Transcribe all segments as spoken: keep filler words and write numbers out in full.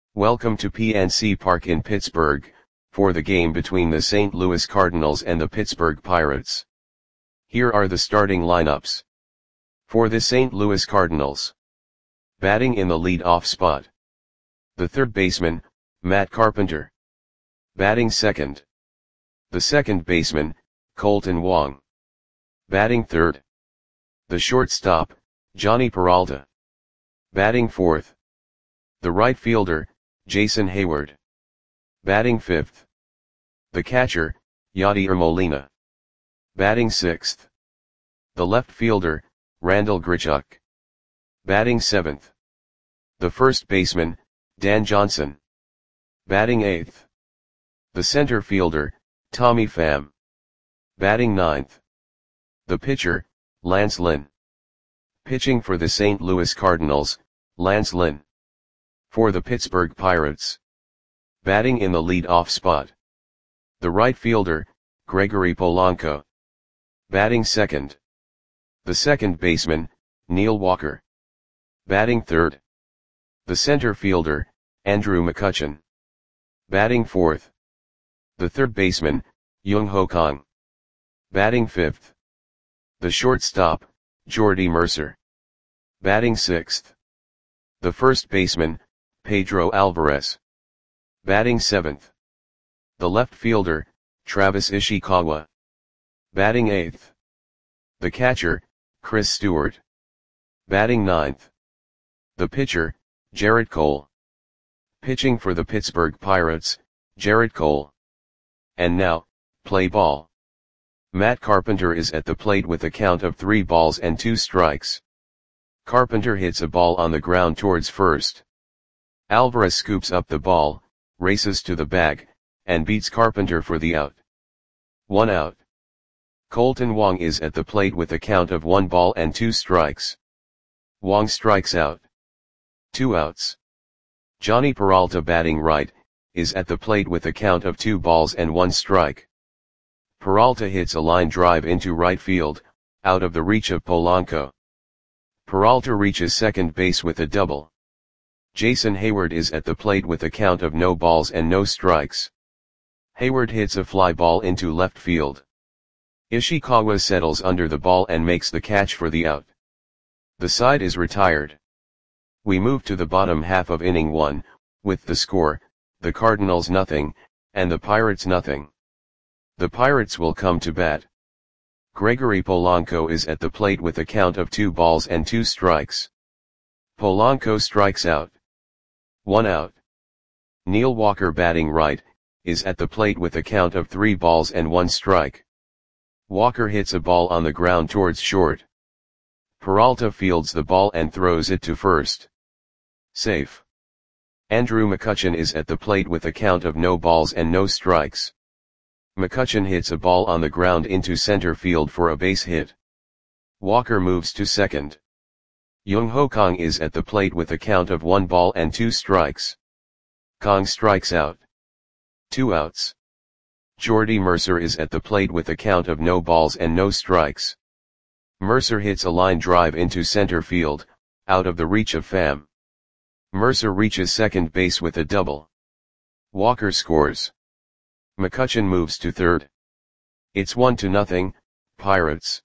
Welcome to P N C Park in Pittsburgh, for the game between the Saint Louis Cardinals and the Pittsburgh Pirates. Here are the starting lineups. For the Saint Louis Cardinals. Batting in the lead-off spot. The third baseman, Matt Carpenter. Batting second. The second baseman, Kolten Wong. Batting third. The shortstop, Jhonny Peralta. Batting fourth. The right fielder, Jason Heyward. Batting fifth. The catcher, Yadier Molina. Batting sixth. The left fielder, Randal Grichuk. Batting seventh. The first baseman, Dan Johnson. Batting eighth. The center fielder, Tommy Pham. Batting ninth. The pitcher, Lance Lynn. Pitching for the Saint Louis Cardinals, Lance Lynn. For the Pittsburgh Pirates. Batting in the lead-off spot. The right fielder, Gregory Polanco. Batting second. The second baseman, Neil Walker. Batting third. The center fielder, Andrew McCutchen. Batting fourth. The third baseman, Young-Ho Kang. Batting fifth. The shortstop, Jordy Mercer. Batting sixth. The first baseman, Pedro Alvarez. Batting seventh. The left fielder, Travis Ishikawa. Batting eighth. The catcher, Chris Stewart. Batting ninth. The pitcher, Gerrit Cole. Pitching for the Pittsburgh Pirates, Gerrit Cole. And now, play ball. Matt Carpenter is at the plate with a count of three balls and two strikes. Carpenter hits a ball on the ground towards first. Alvarez scoops up the ball, races to the bag, and beats Carpenter for the out. One out. Kolten Wong is at the plate with a count of one ball and two strikes. Wong strikes out. Two outs. Jhonny Peralta, batting right, is at the plate with a count of two balls and one strike. Peralta hits a line drive into right field, out of the reach of Polanco. Peralta reaches second base with a double. Jason Heyward is at the plate with a count of no balls and no strikes. Heyward hits a fly ball into left field. Ishikawa settles under the ball and makes the catch for the out. The side is retired. We move to the bottom half of inning one, with the score, the Cardinals nothing, and the Pirates nothing. The Pirates will come to bat. Gregory Polanco is at the plate with a count of two balls and two strikes. Polanco strikes out. One out. Neil Walker, batting right, is at the plate with a count of three balls and one strike. Walker hits a ball on the ground towards short. Peralta fields the ball and throws it to first. Safe. Andrew McCutchen is at the plate with a count of no balls and no strikes. McCutchen hits a ball on the ground into center field for a base hit. Walker moves to second. Young-Ho Kang is at the plate with a count of one ball and two strikes. Kang strikes out. Two outs. Jordy Mercer is at the plate with a count of no balls and no strikes. Mercer hits a line drive into center field, out of the reach of Pham. Mercer reaches second base with a double. Walker scores. McCutchen moves to third. It's one to nothing, Pirates.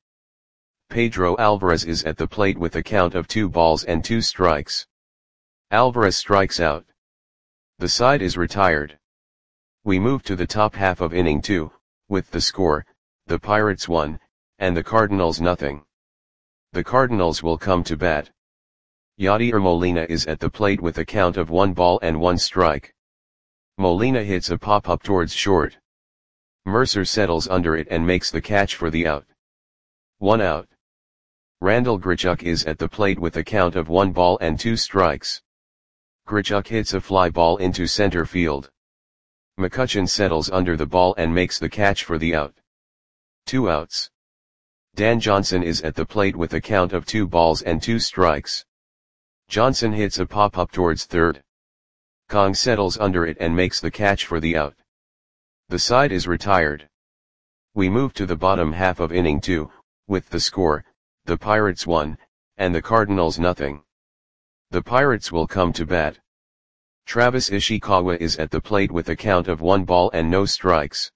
Pedro Alvarez is at the plate with a count of two balls and two strikes. Alvarez strikes out. The side is retired. We move to the top half of inning two, with the score, the Pirates one, and the Cardinals nothing. The Cardinals will come to bat. Yadier Molina is at the plate with a count of one ball and one strike. Molina hits a pop-up towards short. Mercer settles under it and makes the catch for the out. One out. Randal Grichuk is at the plate with a count of one ball and two strikes. Grichuk hits a fly ball into center field. McCutchen settles under the ball and makes the catch for the out. Two outs. Dan Johnson is at the plate with a count of two balls and two strikes. Johnson hits a pop-up towards third. Kang settles under it and makes the catch for the out. The side is retired. We move to the bottom half of inning two, with the score, the Pirates one, and the Cardinals nothing. The Pirates will come to bat. Travis Ishikawa is at the plate with a count of one ball and no strikes.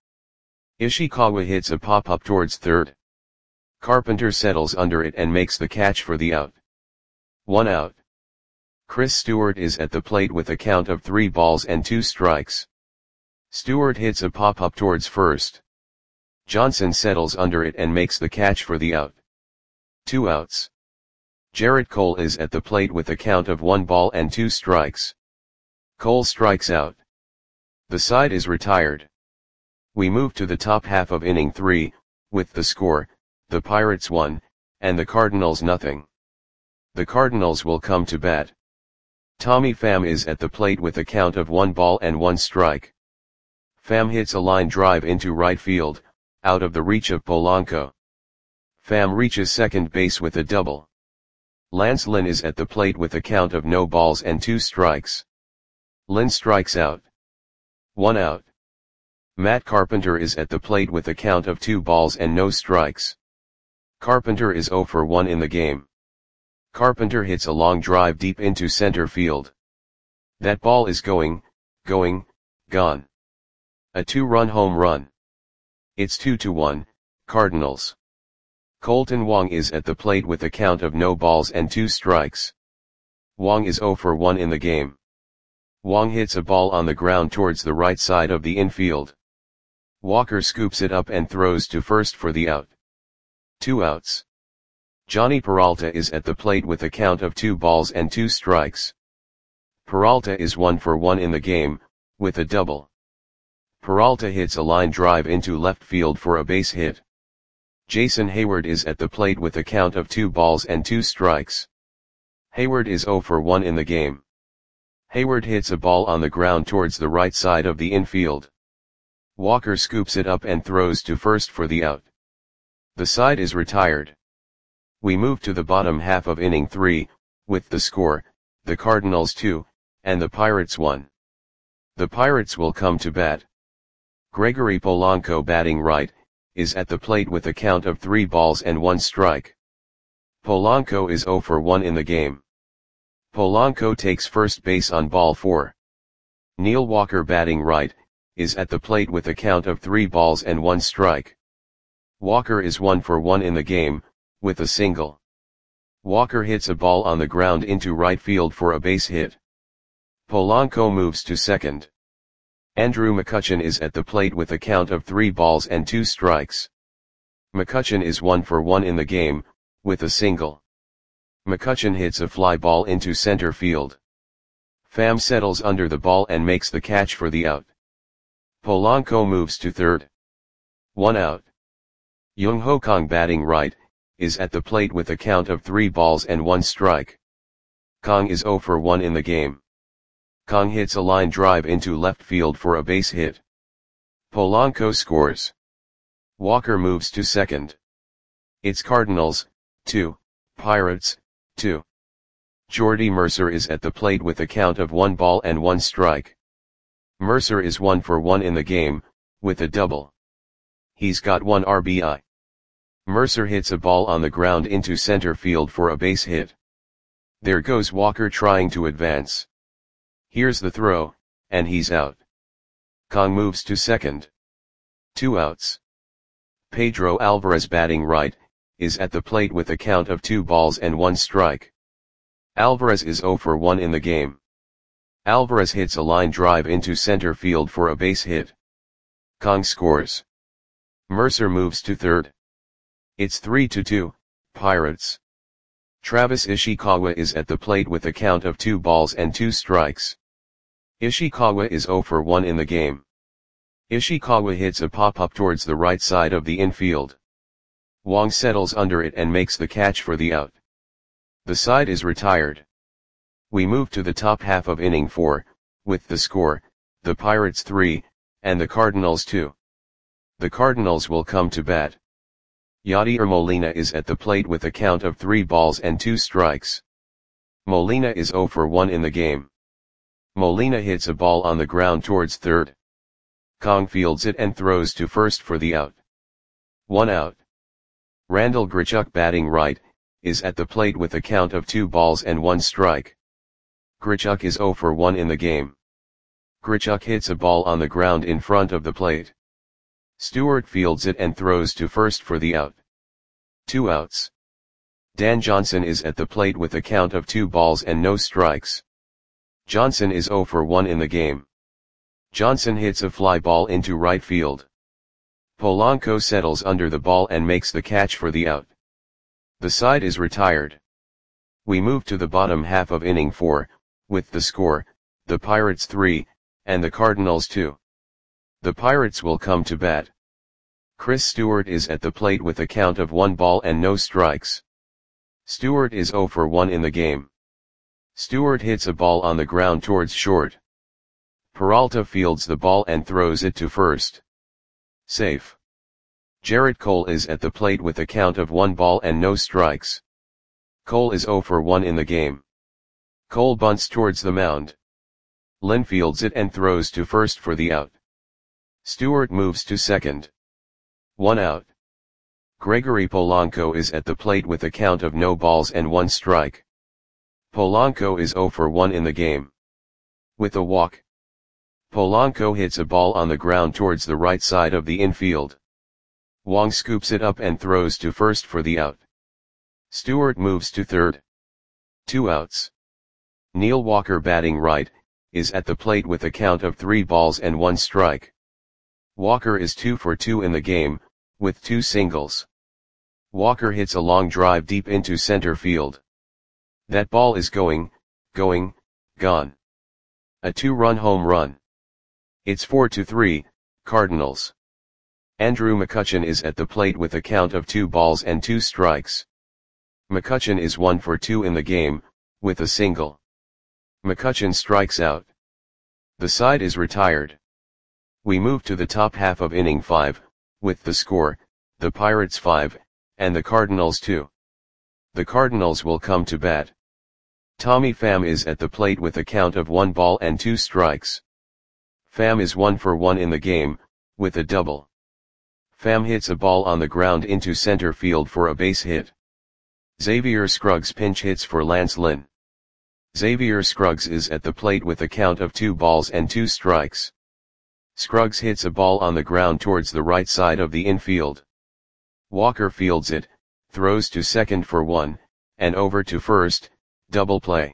Ishikawa hits a pop-up towards third. Carpenter settles under it and makes the catch for the out. One out. Chris Stewart is at the plate with a count of three balls and two strikes. Stewart hits a pop-up towards first. Johnson settles under it and makes the catch for the out. Two outs. Jarrett Cole is at the plate with a count of one ball and two strikes. Cole strikes out. The side is retired. We move to the top half of inning three, with the score, the Pirates one, and the Cardinals nothing. The Cardinals will come to bat. Tommy Pham is at the plate with a count of one ball and one strike. Pham hits a line drive into right field, out of the reach of Polanco. Pham reaches second base with a double. Lance Lynn is at the plate with a count of no balls and two strikes. Lynn strikes out. One out. Matt Carpenter is at the plate with a count of two balls and no strikes. Carpenter is zero for one in the game. Carpenter hits a long drive deep into center field. That ball is going, going, gone. A two-run home run. It's two to one, Cardinals. Colton Wong is at the plate with a count of no balls and two strikes. Wong is zero for one in the game. Wong hits a ball on the ground towards the right side of the infield. Walker scoops it up and throws to first for the out. Two outs. Johnny Peralta is at the plate with a count of two balls and two strikes. Peralta is one for one in the game, with a double. Peralta hits a line drive into left field for a base hit. Jason Hayward is at the plate with a count of two balls and two strikes. Hayward is zero for one in the game. Hayward hits a ball on the ground towards the right side of the infield. Walker scoops it up and throws to first for the out. The side is retired. We move to the bottom half of inning three, with the score, the Cardinals two, and the Pirates one. The Pirates will come to bat. Gregory Polanco, batting right, is at the plate with a count of three balls and one strike. Polanco is zero for one in the game. Polanco takes first base on ball four. Neil Walker, batting right, is at the plate with a count of three balls and one strike. Walker is one for one in the game, with a single. Walker hits a ball on the ground into right field for a base hit. Polanco moves to second. Andrew McCutchen is at the plate with a count of three balls and two strikes. McCutchen is one for one in the game, with a single. McCutchen hits a fly ball into center field. Pham settles under the ball and makes the catch for the out. Polanco moves to third. One out. Jung Ho Kang, batting right, is at the plate with a count of three balls and one strike. Kang is zero for one in the game. Kang hits a line drive into left field for a base hit. Polanco scores. Walker moves to second. It's Cardinals, two, Pirates, two. Jordy Mercer is at the plate with a count of one ball and one strike. Mercer is one for one in the game, with a double. He's got one R B I. Mercer hits a ball on the ground into center field for a base hit. There goes Walker trying to advance. Here's the throw, and he's out. Kang moves to second. Two outs. Pedro Alvarez, batting right, is at the plate with a count of two balls and one strike. Alvarez is zero for one in the game. Alvarez hits a line drive into center field for a base hit. Kang scores. Mercer moves to third. It's three to two, Pirates. Travis Ishikawa is at the plate with a count of two balls and two strikes. Ishikawa is zero for one in the game. Ishikawa hits a pop-up towards the right side of the infield. Wong settles under it and makes the catch for the out. The side is retired. We move to the top half of inning four, with the score, the Pirates three, and the Cardinals two. The Cardinals will come to bat. Yadier Molina is at the plate with a count of three balls and two strikes. Molina is zero for one in the game. Molina hits a ball on the ground towards third. Kang fields it and throws to first for the out. One out. Randall Grichuk, batting right, is at the plate with a count of two balls and one strike. Grichuk is zero for one in the game. Grichuk hits a ball on the ground in front of the plate. Stewart fields it and throws to first for the out. Two outs. Dan Johnson is at the plate with a count of two balls and no strikes. Johnson is oh for one in the game. Johnson hits a fly ball into right field. Polanco settles under the ball and makes the catch for the out. The side is retired. We move to the bottom half of inning four, with the score, the Pirates three, and the Cardinals two. The Pirates will come to bat. Chris Stewart is at the plate with a count of one ball and no strikes. Stewart is oh for one in the game. Stewart hits a ball on the ground towards short. Peralta fields the ball and throws it to first. Safe. Jarrett Cole is at the plate with a count of one ball and no strikes. Cole is oh for one in the game. Cole bunts towards the mound. Lynn fields it and throws to first for the out. Stewart moves to second. One out. Gregory Polanco is at the plate with a count of no balls and one strike. Polanco is oh for one in the game. With a walk. Polanco hits a ball on the ground towards the right side of the infield. Wong scoops it up and throws to first for the out. Stewart moves to third. Two outs. Neil Walker, batting right, is at the plate with a count of three balls and one strike. Walker is two for two in the game, with two singles. Walker hits a long drive deep into center field. That ball is going, going, gone. A two-run home run. It's four to three, Cardinals. Andrew McCutchen is at the plate with a count of two balls and two strikes. McCutchen is one for two in the game, with a single. McCutchen strikes out. The side is retired. We move to the top half of inning five, with the score, the Pirates five, and the Cardinals two. The Cardinals will come to bat. Tommy Pham is at the plate with a count of one ball and two strikes. Pham is one for one in the game, with a double. Pham hits a ball on the ground into center field for a base hit. Xavier Scruggs pinch hits for Lance Lynn. Xavier Scruggs is at the plate with a count of two balls and two strikes. Scruggs hits a ball on the ground towards the right side of the infield. Walker fields it, throws to second for one, and over to first, double play.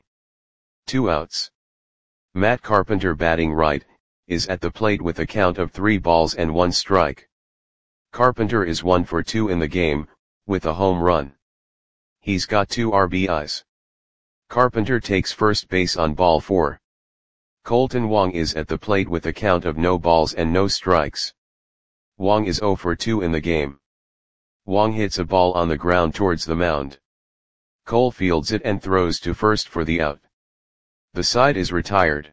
Two outs. Matt Carpenter, batting right, is at the plate with a count of three balls and one strike. Carpenter is one for two in the game, with a home run. He's got two R B Is. Carpenter takes first base on ball four. Colton Wong is at the plate with a count of no balls and no strikes. Wong is oh for two in the game. Wong hits a ball on the ground towards the mound. Cole fields it and throws to first for the out. The side is retired.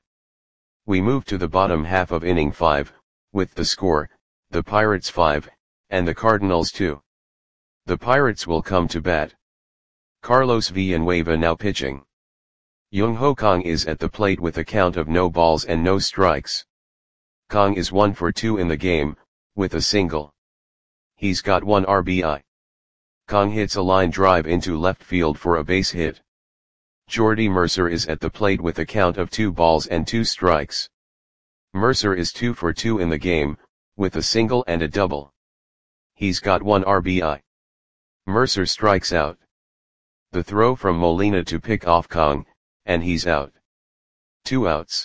We move to the bottom half of inning five, with the score, the Pirates five, and the Cardinals two. The Pirates will come to bat. Carlos Villanueva now pitching. Jung Ho Kang is at the plate with a count of no balls and no strikes. Kang is one for two in the game, with a single. He's got one R B I. Kang hits a line drive into left field for a base hit. Jordy Mercer is at the plate with a count of two balls and two strikes. Mercer is two for two in the game, with a single and a double. He's got one R B I. Mercer strikes out. The throw from Molina to pick off Kang, and he's out. Two outs.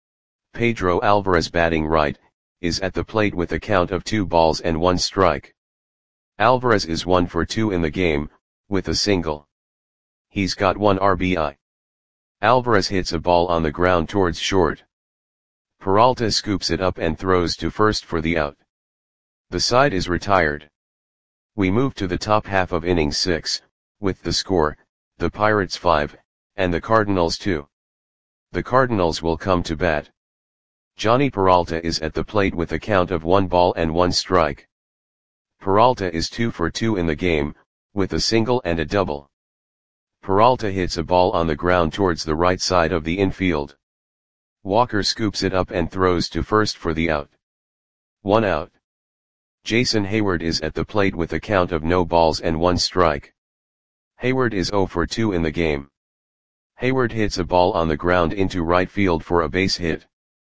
Pedro Alvarez, batting right, is at the plate with a count of two balls and one strike. Alvarez is one for two in the game, with a single. He's got one R B I. Alvarez hits a ball on the ground towards short. Peralta scoops it up and throws to first for the out. The side is retired. We move to the top half of inning six, with the score, the Pirates five, and the Cardinals two. The Cardinals will come to bat. Johnny Peralta is at the plate with a count of one ball and one strike. Peralta is two for two in the game, with a single and a double. Peralta hits a ball on the ground towards the right side of the infield. Walker scoops it up and throws to first for the out. One out. Jason Hayward is at the plate with a count of no balls and one strike. Hayward is oh for two in the game. Hayward hits a ball on the ground into right field for a base hit.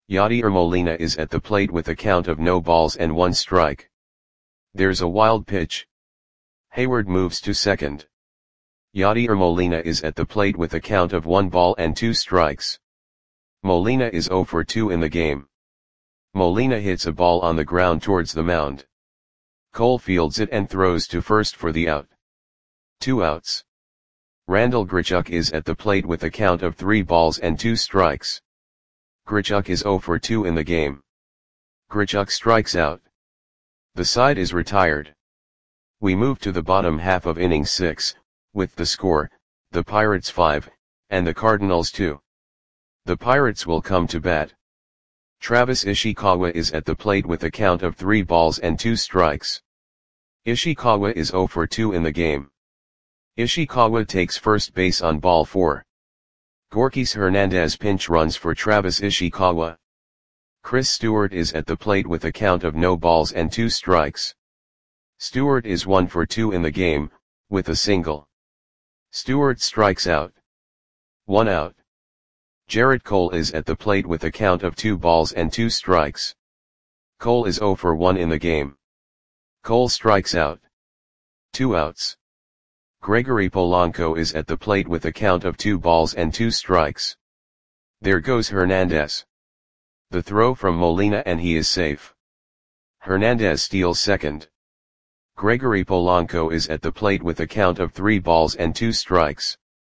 Yadier Molina is at the plate with a count of no balls and one strike. There's a wild pitch. Hayward moves to second. Yadier Molina is at the plate with a count of one ball and two strikes. Molina is zero for two in the game. Molina hits a ball on the ground towards the mound. Cole fields it and throws to first for the out. Two outs. Randal Grichuk is at the plate with a count of three balls and two strikes. Grichuk is zero for two in the game. Grichuk strikes out. The side is retired. We move to the bottom half of inning six, with the score, the Pirates five, and the Cardinals two. The Pirates will come to bat. Travis Ishikawa is at the plate with a count of three balls and two strikes. Ishikawa is zero for two in the game. Ishikawa takes first base on ball four. Gorkys Hernandez pinch runs for Travis Ishikawa. Chris Stewart is at the plate with a count of no balls and two strikes. Stewart is one for two in the game, with a single. Stewart strikes out. One out. Jarrett Cole is at the plate with a count of two balls and two strikes. Cole is zero for one in the game. Cole strikes out. Two outs. Gregory Polanco is at the plate with a count of two balls and two strikes. There goes Hernandez. The throw from Molina and he is safe. Hernandez steals second. Gregory Polanco is at the plate with a count of three balls and two strikes.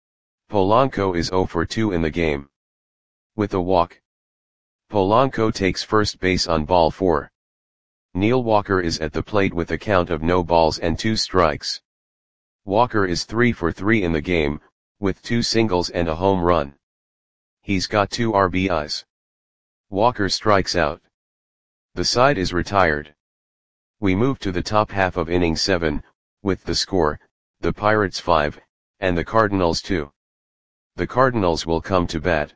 Polanco is zero for two in the game. With a walk. Polanco takes first base on ball four. Neil Walker is at the plate with a count of no balls and two strikes. Walker is three for three in the game, with two singles and a home run. He's got two R B Is. Walker strikes out. The side is retired. We move to the top half of inning seven, with the score, the Pirates five, and the Cardinals two. The Cardinals will come to bat.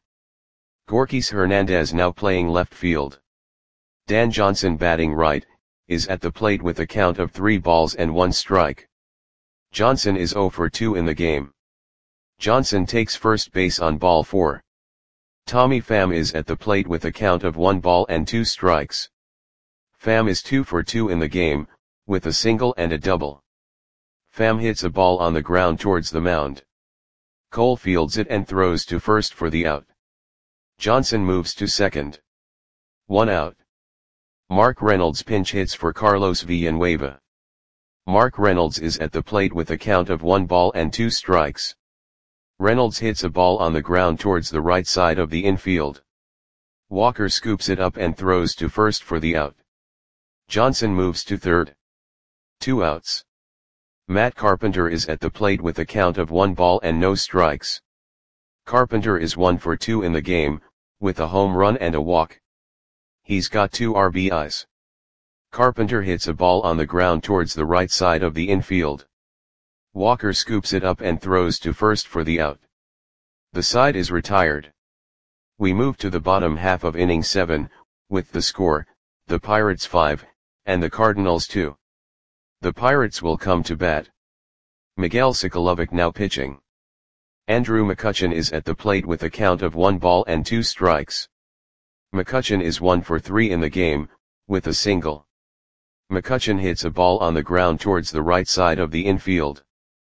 Gorkys Hernandez now playing left field. Dan Johnson batting right, is at the plate with a count of three balls and one strike. Johnson is zero for two in the game. Johnson takes first base on ball four. Tommy Pham is at the plate with a count of one ball and two strikes. Pham is two for two in the game, with a single and a double. Pham hits a ball on the ground towards the mound. Cole fields it and throws to first for the out. Johnson moves to second. One out. Mark Reynolds pinch hits for Carlos Villanueva. Mark Reynolds is at the plate with a count of one ball and two strikes. Reynolds hits a ball on the ground towards the right side of the infield. Walker scoops it up and throws to first for the out. Johnson moves to third. Two outs. Matt Carpenter is at the plate with a count of one ball and no strikes. Carpenter is one for two in the game, with a home run and a walk. He's got two R B Is. Carpenter hits a ball on the ground towards the right side of the infield. Walker scoops it up and throws to first for the out. The side is retired. We move to the bottom half of inning seven, with the score, the Pirates five, and the Cardinals two. The Pirates will come to bat. Miguel Sokolovic now pitching. Andrew McCutchen is at the plate with a count of one ball and two strikes. McCutchen is one for three in the game, with a single. McCutchen hits a ball on the ground towards the right side of the infield.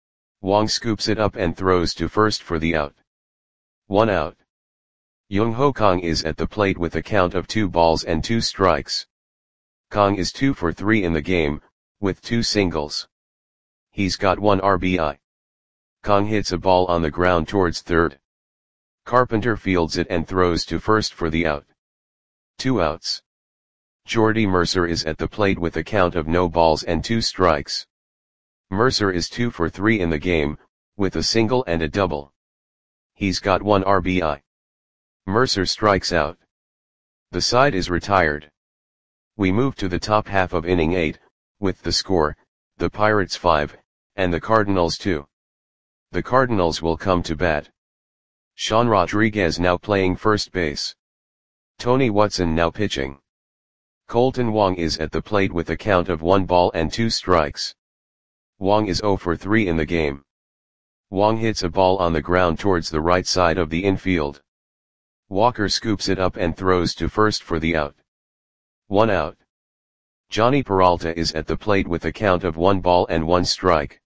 Wong scoops it up and throws to first for the out. One out. Young Ho Kong is at the plate with a count of two balls and two strikes. Kong is two for three in the game, with two singles. He's got one R B I. Kong hits a ball on the ground towards third. Carpenter fields it and throws to first for the out. Two outs. Jordy Mercer is at the plate with a count of no balls and two strikes. Mercer is two for three in the game, with a single and a double. He's got one R B I. Mercer strikes out. The side is retired. We move to the top half of inning eight, with the score, the Pirates five, and the Cardinals two. The Cardinals will come to bat. Sean Rodriguez now playing first base. Tony Watson now pitching. Colton Wong is at the plate with a count of one ball and two strikes. Wong is zero for three in the game. Wong hits a ball on the ground towards the right side of the infield. Walker scoops it up and throws to first for the out. One out. Johnny Peralta is at the plate with a count of one ball and one strike.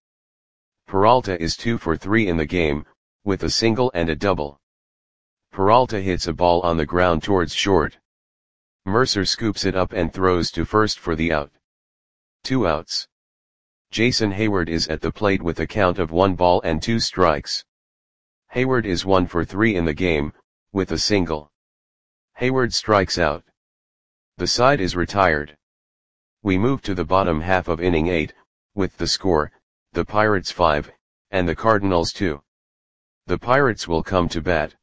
Peralta is two for three in the game, with a single and a double. Peralta hits a ball on the ground towards short. Mercer scoops it up and throws to first for the out. Two outs. Jason Heyward is at the plate with a count of one ball and two strikes. Heyward is one for three in the game, with a single. Heyward strikes out. The side is retired. We move to the bottom half of inning eight, with the score, the Pirates five, and the Cardinals two. The Pirates will come to bat.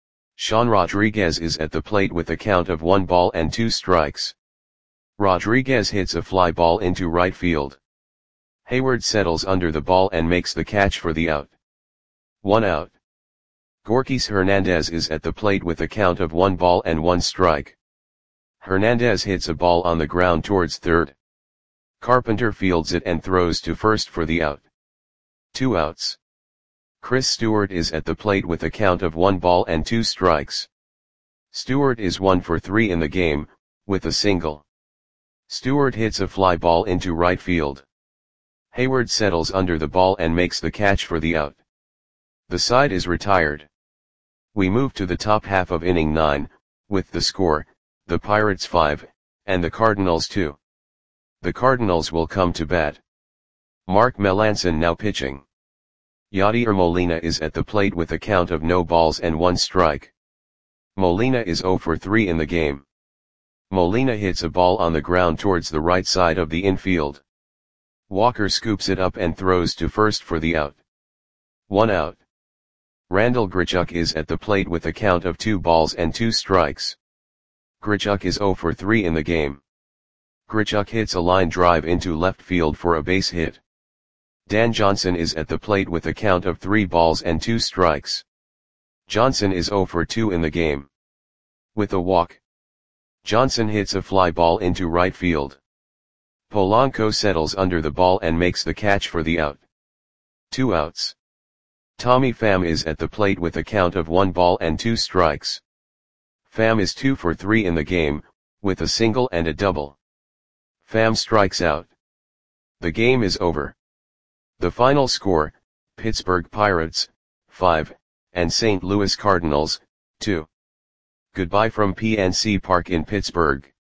Sean Rodriguez is at the plate with a count of one ball and two strikes. Rodriguez hits a fly ball into right field. Heyward settles under the ball and makes the catch for the out. One out. Gorkys Hernandez is at the plate with a count of one ball and one strike. Hernandez hits a ball on the ground towards third. Carpenter fields it and throws to first for the out. Two outs. Chris Stewart is at the plate with a count of one ball and two strikes. Stewart is one for three in the game, with a single. Stewart hits a fly ball into right field. Heyward settles under the ball and makes the catch for the out. The side is retired. We move to the top half of inning nine, with the score, the Pirates five, and the Cardinals two. The Cardinals will come to bat. Mark Melancon now pitching. Yadier Molina is at the plate with a count of no balls and one strike. Molina is zero for three in the game. Molina hits a ball on the ground towards the right side of the infield. Walker scoops it up and throws to first for the out. One out. Randal Grichuk is at the plate with a count of two balls and two strikes. Grichuk is zero for three in the game. Grichuk hits a line drive into left field for a base hit. Dan Johnson is at the plate with a count of three balls and two strikes. Johnson is zero for two in the game. With a walk. Johnson hits a fly ball into right field. Polanco settles under the ball and makes the catch for the out. Two outs. Tommy Pham is at the plate with a count of one ball and two strikes. Pham is two for three in the game, with a single and a double. Pham strikes out. The game is over. The final score, Pittsburgh Pirates, five, and Saint Louis Cardinals, two. Goodbye from P N C Park in Pittsburgh.